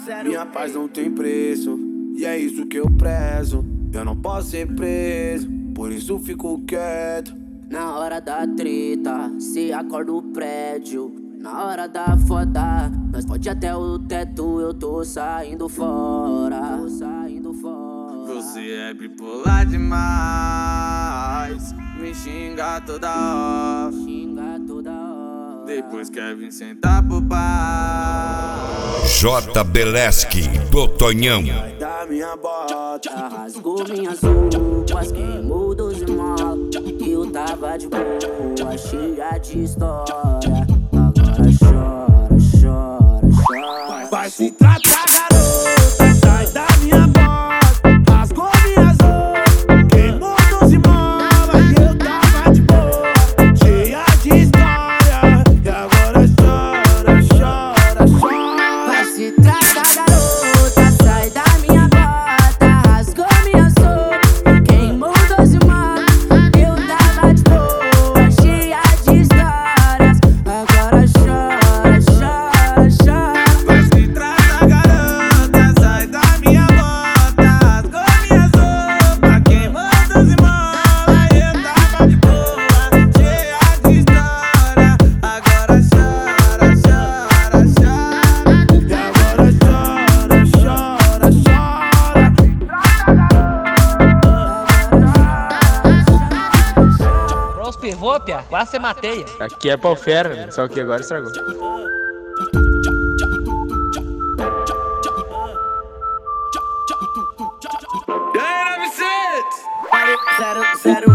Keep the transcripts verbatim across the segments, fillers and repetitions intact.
Minha paz não tem preço, e é isso que eu prezo. Eu não posso ser preso, por isso fico quieto. Na hora da treta, se acorda o prédio. Na hora da foda, nós pode até o teto. Eu tô saindo fora, tô saindo fora. Você é bipolar demais, me xinga toda hora, xinga toda hora. Depois quer vir sentar pro bar. J. Beleski, do Tonhão. Da minha bota, rasgou minhas roupas, queimou doze molas. Eu tava de boa, cheia de história. Agora chora, chora, chora. Vai se tratar, garota, sai da minha bota. Rasgou minhas roupas, queimou doze molas. Eu tava de boa, cheia de história. E agora chora, chora, chora. Vai se tratar, garota, sai da minha bota. Rasgou minhas roupas, queimou doze molas. Eu tava de boa, cheia de histórias. Agora chora, chora, chora. Vai se tratar, garota, sai da minha bota. Rasgou minhas roupas, queimou doze molas. Eu tava de boa, cheia de história. Agora chora, chora, chora. E agora chora, chora, chora. Pronto, pivô, pia. Quase você matei. Aqui é pau fera, só que agora estragou. E aí, nove seis? Zero, zero.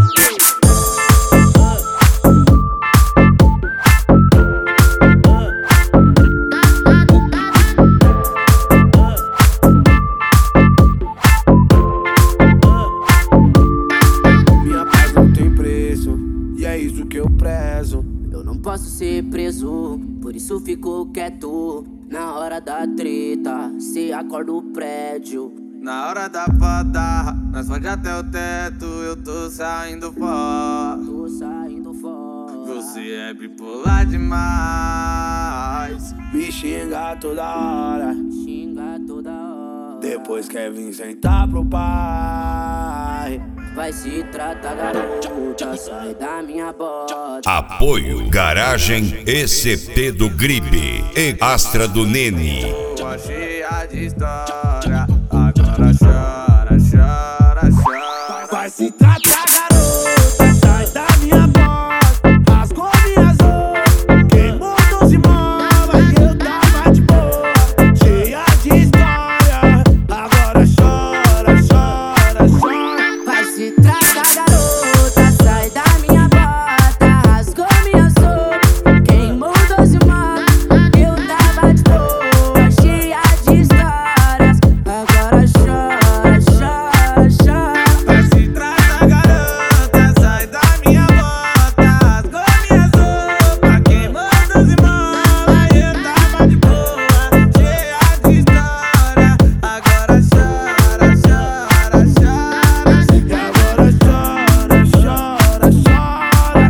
Minha paz não tem preço, e é isso que eu prezo. Eu não posso ser preso, por isso fico quieto. Na hora da treta, se acorda o prédio. Na hora da foda, nós pode até o teto. Eu tô saindo fora. Tô saindo fora. Você é bipolar demais. Me xinga toda hora, Xinga toda hora. depois quer vir sentar pro pai. Vai se tratar, garota, sai da minha bota. Apoio Garagem E C P do Gribe e Astra do Nene. Boa, cheia de história. Agora chora, chora, chora. Vai se tratar, garota, sai da minha bota. Rasgou minhas roupas, queimou doze molas. Eu tava de boa, cheia de história. Agora chora, chora, chora. Vai se tratar, garota, sai da minha bota. Rasgou minhas roupas, queimou doze molas. Eu tava de boa, cheia de histórias. Agora chora, chora, chora. Vai se tratar, garota, sai da minha bota. Rasgou minhas roupas, queimou doze molas. Eu tava de boa, cheia de história. Agora chora, chora, chora. E agora chora, chora, chora.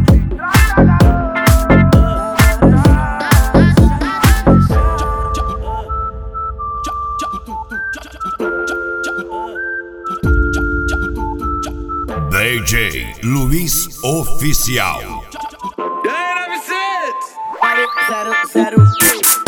D J Luiz Oficial. E aí, nove seis? Zero, zero.